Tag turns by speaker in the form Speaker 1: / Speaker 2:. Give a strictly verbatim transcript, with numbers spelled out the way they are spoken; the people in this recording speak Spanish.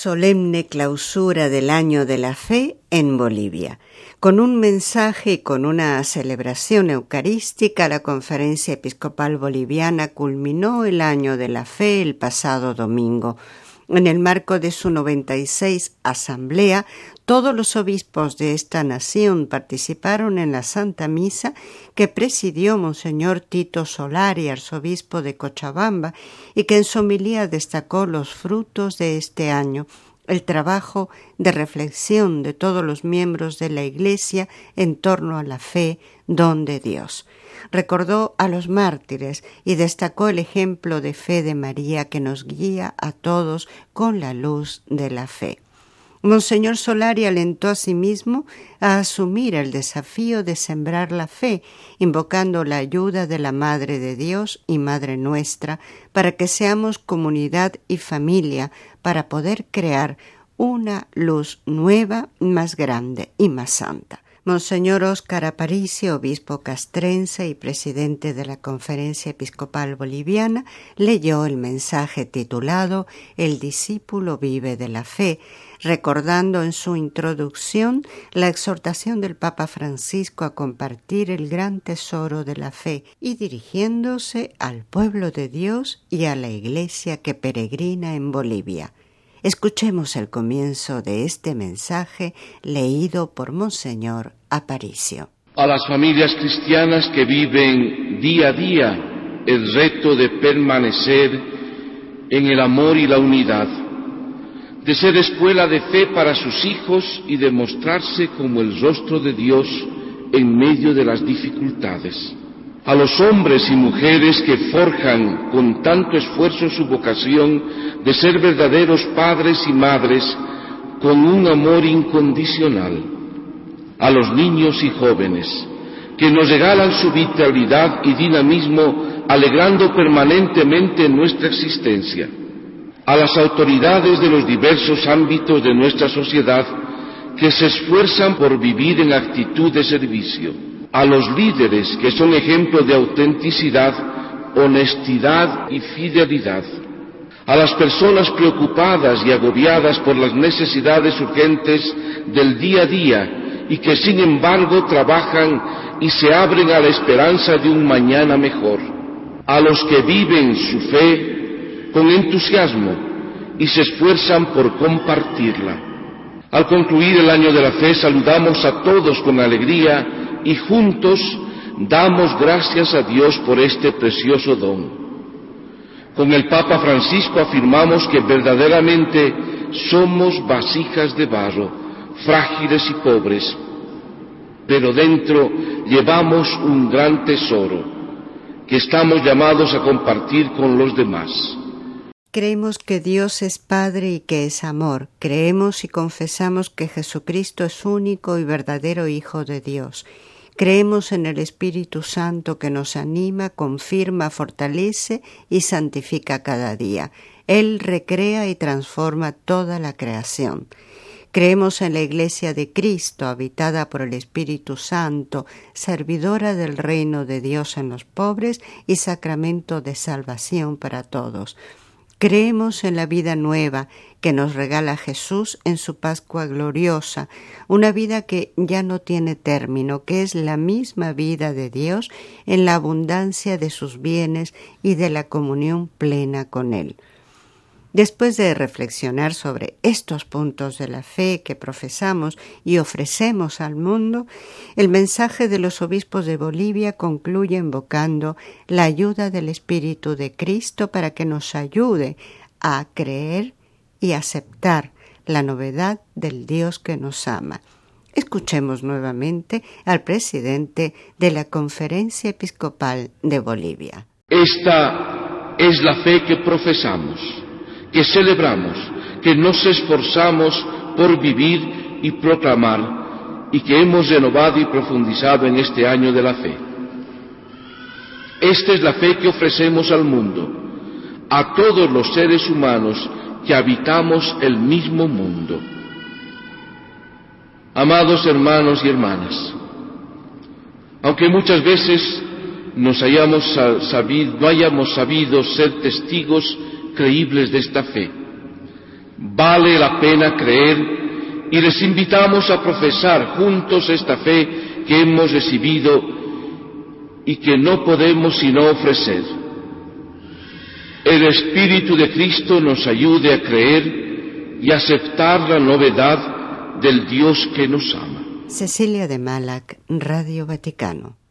Speaker 1: Solemne clausura del Año de la Fe en Bolivia. Con un mensaje y con una celebración eucarística, la Conferencia Episcopal Boliviana culminó el Año de la Fe el pasado domingo. En el marco de su noventa y seis asamblea, todos los obispos de esta nación participaron en la Santa Misa que presidió Monseñor Tito Solari, arzobispo de Cochabamba, y que en su homilía destacó los frutos de este año, el trabajo de reflexión de todos los miembros de la Iglesia en torno a la fe, don de Dios. Recordó a los mártires y destacó el ejemplo de fe de María que nos guía a todos con la luz de la fe. Monseñor Solari alentó a sí mismo a asumir el desafío de sembrar la fe, invocando la ayuda de la Madre de Dios y Madre nuestra, para que seamos comunidad y familia, para poder crear una luz nueva, más grande y más santa. Monseñor Óscar Aparicio, obispo castrense y presidente de la Conferencia Episcopal Boliviana, leyó el mensaje titulado El discípulo vive de la fe, recordando en su introducción la exhortación del Papa Francisco a compartir el gran tesoro de la fe y dirigiéndose al pueblo de Dios y a la Iglesia que peregrina en Bolivia. Escuchemos el comienzo de este mensaje leído por Monseñor Aparicio.
Speaker 2: A las familias cristianas que viven día a día el reto de permanecer en el amor y la unidad, de ser escuela de fe para sus hijos y de mostrarse como el rostro de Dios en medio de las dificultades. A los hombres y mujeres que forjan con tanto esfuerzo su vocación de ser verdaderos padres y madres con un amor incondicional. A los niños y jóvenes que nos regalan su vitalidad y dinamismo alegrando permanentemente nuestra existencia. A las autoridades de los diversos ámbitos de nuestra sociedad que se esfuerzan por vivir en actitud de servicio. A los líderes que son ejemplo de autenticidad, honestidad y fidelidad. A las personas preocupadas y agobiadas por las necesidades urgentes del día a día y que sin embargo trabajan y se abren a la esperanza de un mañana mejor. A los que viven su fe con entusiasmo y se esfuerzan por compartirla. Al concluir el año de la fe saludamos a todos con alegría y juntos damos gracias a Dios por este precioso don. Con el Papa Francisco afirmamos que verdaderamente somos vasijas de barro, frágiles y pobres, pero dentro llevamos un gran tesoro que estamos llamados a compartir con los demás.
Speaker 1: Creemos que Dios es Padre y que es amor. Creemos y confesamos que Jesucristo es único y verdadero Hijo de Dios. Creemos en el Espíritu Santo que nos anima, confirma, fortalece y santifica cada día. Él recrea y transforma toda la creación. Creemos en la Iglesia de Cristo, habitada por el Espíritu Santo, servidora del reino de Dios en los pobres y sacramento de salvación para todos. Creemos en la vida nueva que nos regala Jesús en su Pascua gloriosa, una vida que ya no tiene término, que es la misma vida de Dios en la abundancia de sus bienes y de la comunión plena con Él. Después de reflexionar sobre estos puntos de la fe que profesamos y ofrecemos al mundo, el mensaje de los obispos de Bolivia concluye invocando la ayuda del Espíritu de Cristo para que nos ayude a creer y aceptar la novedad del Dios que nos ama. Escuchemos nuevamente al presidente de la Conferencia Episcopal de Bolivia.
Speaker 2: Esta es la fe que profesamos, que celebramos, que nos esforzamos por vivir y proclamar y que hemos renovado y profundizado en este año de la fe. Esta es la fe que ofrecemos al mundo, a todos los seres humanos que habitamos el mismo mundo. Amados hermanos y hermanas, aunque muchas veces nos hayamos sabido, no hayamos sabido ser testigos creíbles de esta fe, Vale la pena creer y les invitamos a profesar juntos esta fe que hemos recibido y que no podemos sino ofrecer. El Espíritu de Cristo nos ayude a creer y aceptar la novedad del Dios que nos ama.
Speaker 1: Cecilia de Malac, Radio Vaticano.